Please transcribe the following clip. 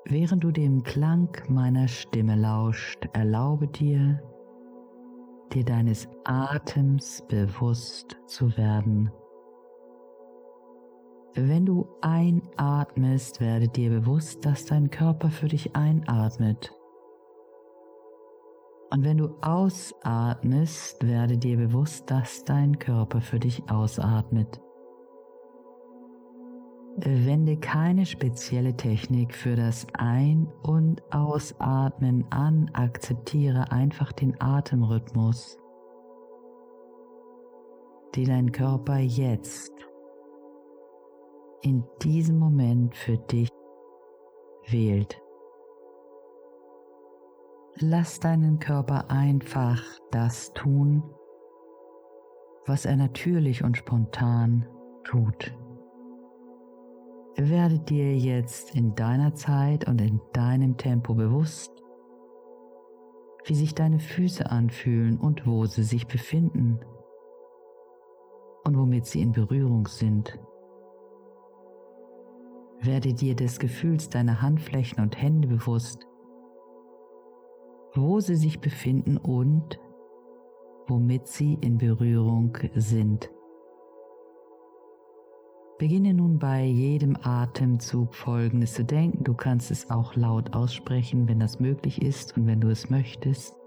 Während du dem Klang meiner Stimme lauscht, erlaube dir deines Atems bewusst zu werden. Wenn du einatmest, werde dir bewusst, dass dein Körper für dich einatmet. Und wenn du ausatmest, werde dir bewusst, dass dein Körper für dich ausatmet. Wende keine spezielle Technik für das Ein- und Ausatmen an, akzeptiere einfach den Atemrhythmus, den dein Körper jetzt in diesem Moment für dich wählt. Lass deinen Körper einfach das tun, was er natürlich und spontan tut. Werde dir jetzt in deiner Zeit und in deinem Tempo bewusst, wie sich deine Füße anfühlen und wo sie sich befinden und womit sie in Berührung sind. Werde dir des Gefühls deiner Handflächen und Hände bewusst, wo sie sich befinden und womit sie in Berührung sind. Beginne nun bei jedem Atemzug Folgendes zu denken. Du kannst es auch laut aussprechen, wenn das möglich ist und wenn du es möchtest.